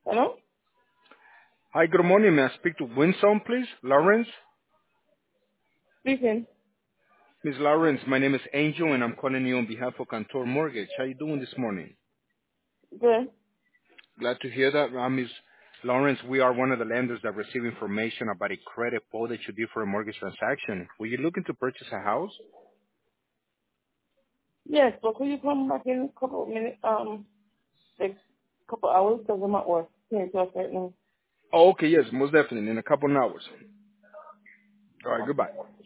Hello? Hi, good morning. May I speak to Winsome, please? Lawrence? Speaking. Miss Lawrence, my name is Angel, and I'm calling you on behalf of Cantor Mortgage. How you doing this morning? Good. Glad to hear that. Miss Lawrence, we are one of the lenders that receive information about a credit pull that you did for a mortgage transaction. Were you looking to purchase a house? Yes, but could you come back in a couple of minutes, like a couple hours because I'm at work. Can't talk right now. Oh, okay, yes, most definitely, in a couple of hours. All right, goodbye.